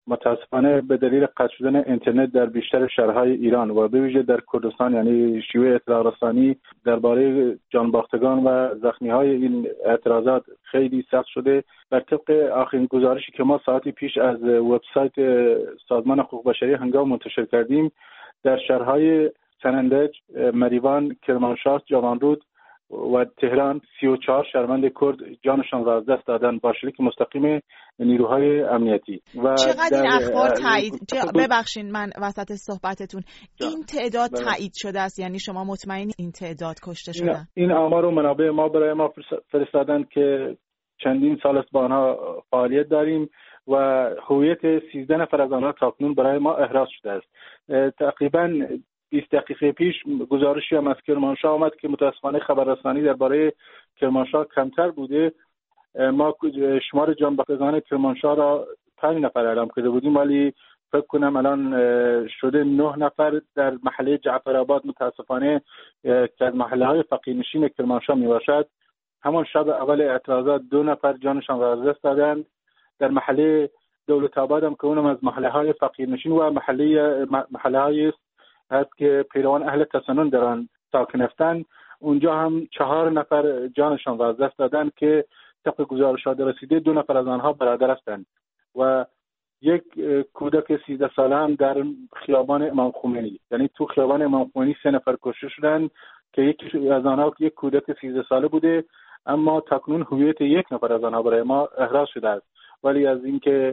متاسفانه به دلیل قطع شدن اینترنت در بیشتر شهرهای ایران و به ویژه در کردستان، یعنی شیوه اطلاع رسانی درباره جانباختگان و زخمی‌های این اعتراضات خیلی سخت شده. بر طبق آخرین گزارشی که ما ساعتی پیش از وبسایت سازمان حقوق بشری هنگام منتشر کردیم، در شهرهای سنندج، مریوان، کرمانشاه، جوانرود و تهران 34 شهروند کرد جانشان را از دست دادن با شریک مستقیم نیروهای امنیتی. و چقدر این اخبار تایید ببخشید من وسط صحبتتون، این تعداد تایید شده است؟ یعنی شما مطمئنید این تعداد کشته شدن؟ این آمار و منابع ما برای ما فرستادن که چندین سال است با آنها فعالیت داریم و هویت 13 نفر از آنها تاکنون برای ما احراز شده است. تقریباً 20 دقیقه پیش گزارشی هم از کرمانشاه آمد که متاسفانه خبررسانی درباره کرمانشاه کمتر بوده. ما شمار جانباختگان کرمانشاه را 5 نفر اعلام کرده بودیم، ولی فکر کنم الان شده 9 نفر. در محله جعفرآباد متاسفانه که از محله‌های فقیرنشین کرمانشاه میباشد، همان شب اول اعتراضات 2 نفر جانشان را از دست دادند. در محله دولت آباد هم که اونم از محله‌های فقیرنشین و محله‌های هست که پیروان اهل تسنن در آن ساکن هستند، اونجا هم 4 نفر جانشان را از دست دادند که طبق گزارشات رسیده 2 نفر از آنها برادر هستند و یک کودک 13 ساله هم در خیابان امام خمینی، یعنی تو خیابان امام خمینی 3 نفر کشته شدند که یکی از آنها یک کودک 13 ساله بوده، اما تاکنون هویت 1 نفر از آنها برای ما احراز شده است. ولی از اینکه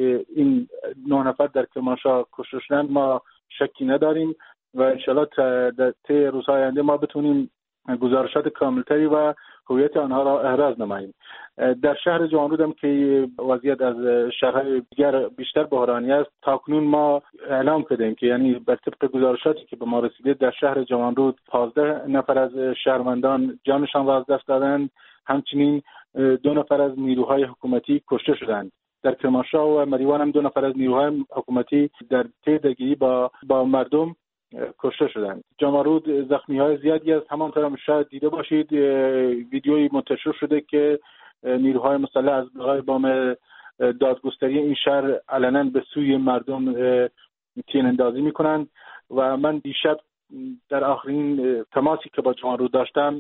این 9 نفر در کرمانشاه کشته شدند ما شکی نداریم و انشالله در طی روزهای آینده ما بتونیم گزارشات کاملتری و هویت آنها را احراز نماییم. در شهر جوانرود هم که وضعیت از شهرهای دیگر بیشتر بحرانی است، تاکنون ما اعلام کردیم که یعنی بر طبق گزارشاتی که به ما رسیده در شهر جوانرود 15 نفر از شهروندان جانشان را از دست دادند، همچنین 2 نفر از نیروهای حکومتی کشته شدند. در کرمانشاه و مریوان هم 2 نفر از نیروهای حکومتی در طی درگیری با مردم کشته شدند. جوانرود زخمی‌های زیادی است. همانطور هم شاید دیده باشید ویدیویی منتشر شده که نیروهای مسلح از بالای بام دادگستری این شهر علنا به سوی مردم تیراندازی می‌کنند و من دیشب در آخرین تماسی که با جوانرود داشتم،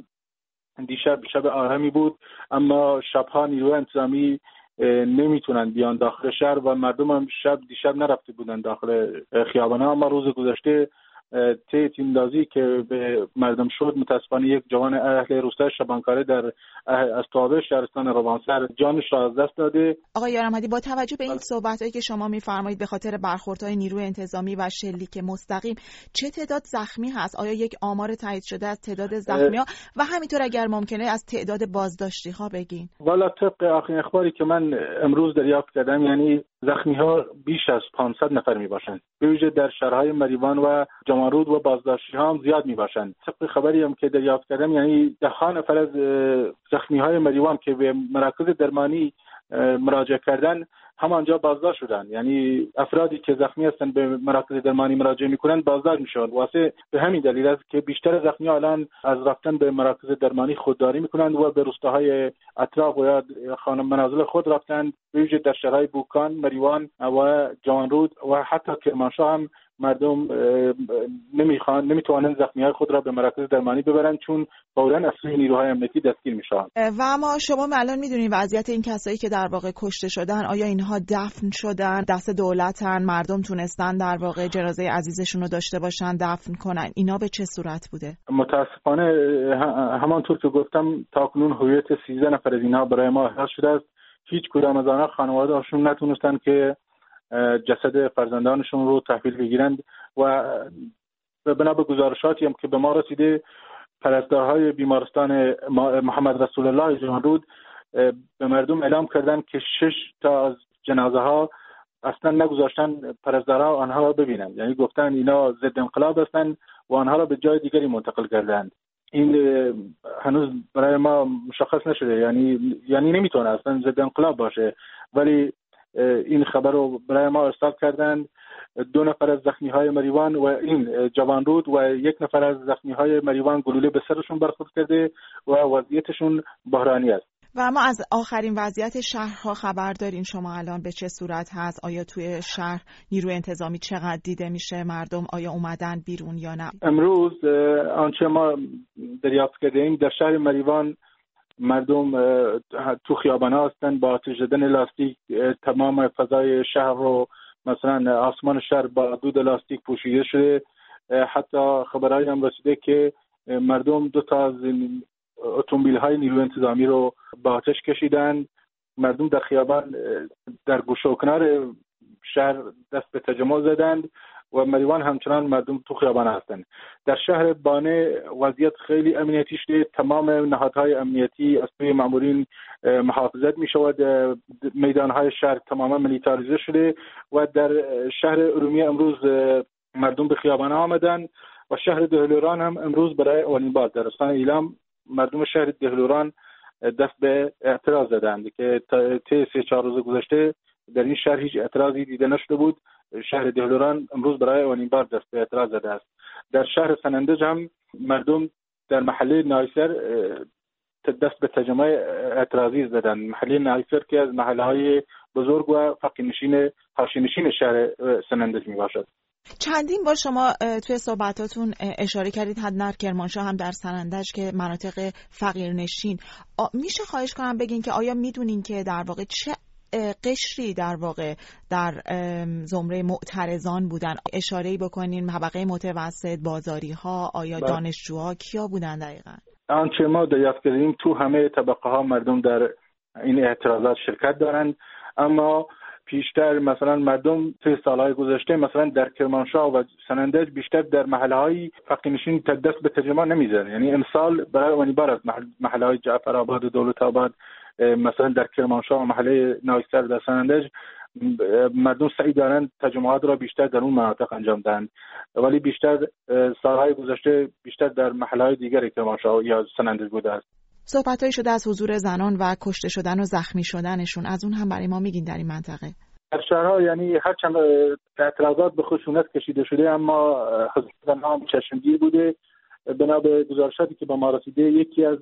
دیشب شب آرامی بود، اما شبها نیروی انتظامی نمیتونن بیان داخل شهر و مردم هم دیشب نرفته بودن داخل خیابان‌ها. اما روز گذشته تیراندازی که به مردم شد، متاسفانه یک جوان اهل روستای شبانکاره در استوابه شهرستان روانسر جانش را از دست داده. آقای یارمحمدی، با توجه به این صحبتایی که شما میفرمایید به خاطر برخوردهای نیروی انتظامی و شلیک مستقیم، چه تعداد زخمی هست؟ آیا یک آمار تایید شده از تعداد زخمی‌ها و همینطور اگر ممکنه از تعداد بازداشتی‌ها بگین؟ والا طبق آخرین اخباری که من امروز دریافت کردم، یعنی زخمی‌ها بیش از 500 نفر میباشند، به ویژه در شهرهای مریوان و جوانرود و بازداشتی‌ها هم زیاد میباشند. طبق خبری هم که دریافت کردم، یعنی 10 نفر از زخمی‌های مریوان که به مراکز درمانی مراجعه کردن همانجا بازداشت شدن. یعنی افرادی که زخمی هستند به مراکز درمانی مراجعه میکنند بازداشت میشن. واسه به همین دلیل است که بیشتر زخمی‌ها الان از رفتن به مراکز درمانی خودداری میکنند و به روستاهای اطراف و یا خانه منازل خود رفتند، به ویژه در شهرهای بوکان، مریوان و جوانرود و حتی کرمانشاه هم مردم نمیتوانند زخمی‌های خود را به مراکز درمانی ببرند چون فوراً از سوی نیروهای امنیتی دستگیر میشوند. و اما شما الان میدونید وضعیت این کسایی که در واقع کشته شدن، آیا اینها دفن شدن؟ دست دولتن؟ مردم تونستن در واقع جنازه عزیزشون رو داشته باشن دفن کنن؟ اینا به چه صورت بوده؟ متاسفانه همانطور که گفتم تاکنون هویت 13 نفر از اینها برای ما احراز شده است. هیچ کدام از آنها خانواده‌هاشون نتونستن که جسد فرزندانشون رو تحویل بگیرند و بنا به گزارشاتی هم که به ما رسیده، پرستارهای بیمارستان محمد رسول الله جوانرود به مردم اعلام کردند که 6 تا از جنازه ها اصلا نگذاشتن پرستارها آنها را ببینند، یعنی گفتن اینا ضد انقلاب هستند و آنها را به جای دیگری منتقل کردند. این هنوز برای ما مشخص نشده، یعنی نمیتونه اصلا ضد انقلاب باشه، ولی این خبر رو برای ما ارسال کردند. 2 نفر از زخمی‌های مریوان و این جوانرود و 1 نفر از زخمی‌های مریوان گلوله به سرشون برخورد کرده و وضعیتشون بحرانی است. و ما از آخرین وضعیت شهرها خبر دارین؟ شما الان به چه صورت هست؟ آیا توی شهر نیروی انتظامی چقدر دیده میشه؟ مردم آیا اومدن بیرون یا نه؟ امروز آنچه ما دریافت کردیم در شهر مریوان مردم تو خیابان‌ها هستن با آتش زدن لاستیک. تمام فضای شهر رو مثلا آسمان شهر با دود لاستیک پوشیده شده. حتی خبرایی هم رسیده که مردم 2 تا از اتومبیل‌های نیروی انتظامی رو با آتش کشیدن. مردم در خیابان در گوشه و کنار شهر دست به تجمع زدند و مریوان همچنان مردم تو خیابان هستند. در شهر بانه وضعیت خیلی امنیتی شده. تمام نهادهای امنیتی از سوی مامورین محافظت می شود. میدانهای شهر تماما ملیتاریزه شده و در شهر ارومیه امروز مردم به خیابان آمدند و شهر دهلوران هم امروز برای اولین بار در استان ایلام مردم شهر دهلوران دست به اعتراض زدند که طی 3-4 روز گذشته در این شهر هیچ اعتراضی دیده نشده بود. شهر دهلوران امروز برای اولین بار دست به اعتراض زده است. در شهر سنندج هم مردم در محله نایسر دست به تجمع اعتراضی زدند. محله نایسر که از محله‌های بزرگ و فقیرنشین حاشیه‌نشین شهر سنندج میباشد. چندین بار شما توی صحبتاتون اشاره کردید حد کرمانشاه هم در سنندج که مناطق فقیرنشین. میشه خواهش کنم بگین که آیا میدونین که در واقع چه قشری در واقع در زمره معترضان بودن؟ اشاره‌ای بکنین طبقه متوسط، بازاری‌ها، آیا دانشجوها، کیا بودن دقیقاً؟ آنچه ما دریافت کردیم تو همه طبقه ها مردم در این اعتراضات شرکت دارند، اما پیشتر مثلا مردم توی سالهای گذشته مثلا در کرمانشاه و سنندج بیشتر در محله‌های فقیرنشین دست به تجمع نمی‌زدند. یعنی امسال برای اولین بار از محله‌های جعفرآباد و دولت‌آباد مثلا در کرمانشاه و محله نایستر در سنندج مردم سعی دارند تجمعات را بیشتر در اون مناطق انجام دهند، ولی بیشتر سالهای گذشته بیشتر در محله‌های دیگر کرمانشاه یا سنندج بوده است. صحبت‌هایی شده از حضور زنان و کشته شدن و زخمی شدنشون، از اون هم برای ما میگین در این منطقه؟ در شهرها یعنی هرچند اعتراضات به خشونت کشیده شده اما حضور زنان چشمگیر بوده. بنا به گزارشاتی که با ما رسیده یکی از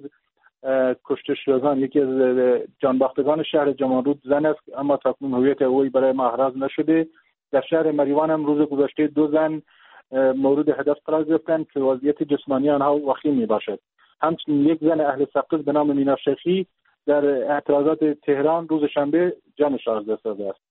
کشته شدگان، یکی از جانباختگان شهر جمانرود زن است، اما تاکنون هویت او برای ما احراز نشده. در شهر مریوان هم روز گذشته 2 زن مورد هدف قرار گرفتند که وضعیت جسمانی آنها وخیم میباشد. همچنین یک زن اهل سقز به نام مینا شیخی در اعتراضات تهران روز شنبه جانش از دست داده است.